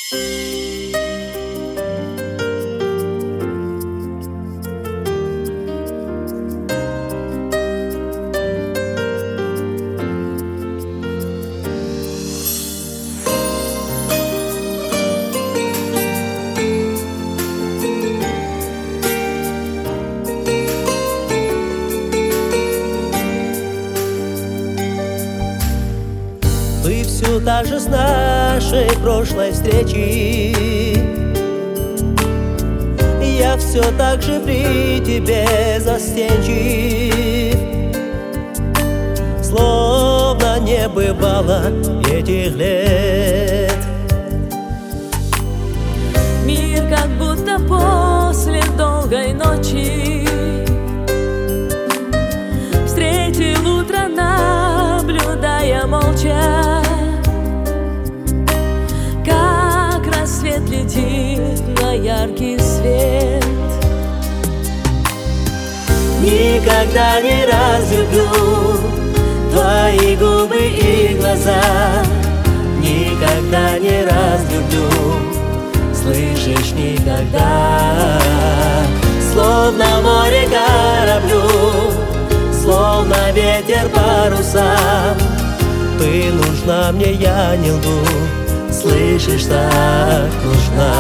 Ты все так же с нашей прошлой встречи. Я все так же при тебе застенчив, словно не бывало этих лет. Мир как будто после долгой ночи встретил утро, наблюдая молча, как рассвет летит на яркий свет. Никогда не разлюблю твои губы и глаза, никогда не разлюблю, слышишь, никогда. Словно море кораблю, словно ветер парусам, ты нужна мне, я не лгу, слышишь, так нужна.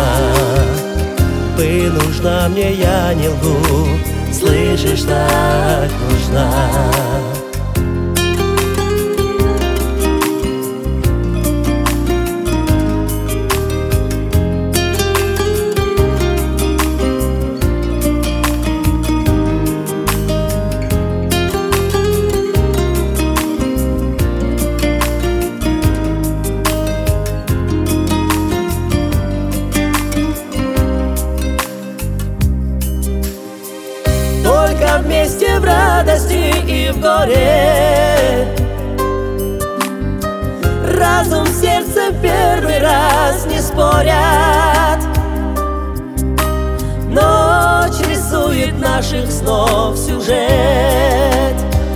Ты нужна мне, я не лгу, слышишь, так нужна. Только вместе в радости и в горе, разум, сердце первый раз не спорят. Ночь рисует наших снов сюжет.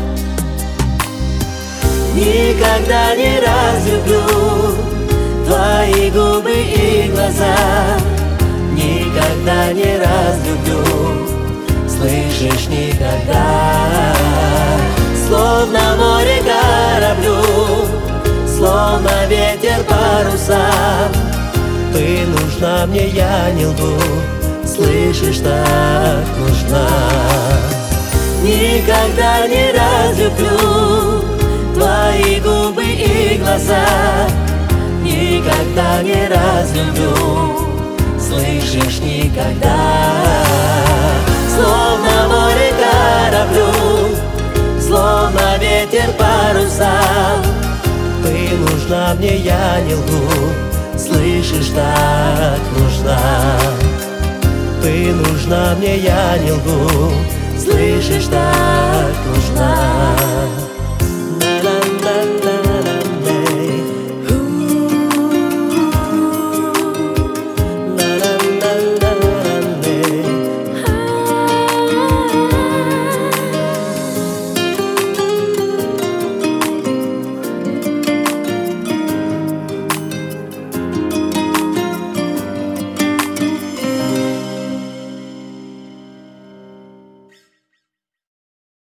Никогда не разлюблю твои губы и глаза, никогда не разлюблю, слышишь, никогда. Словно море кораблю, словно ветер парусам, ты нужна мне, я не лгу, слышишь, так нужна. Никогда не разлюблю твои губы и глаза, никогда не разлюблю, слышишь, никогда. Словно море кораблю, словно ветер парусам, ты нужна мне, я не лгу, слышишь, так нужна. Ты нужна мне, я не лгу, слышишь, так нужна.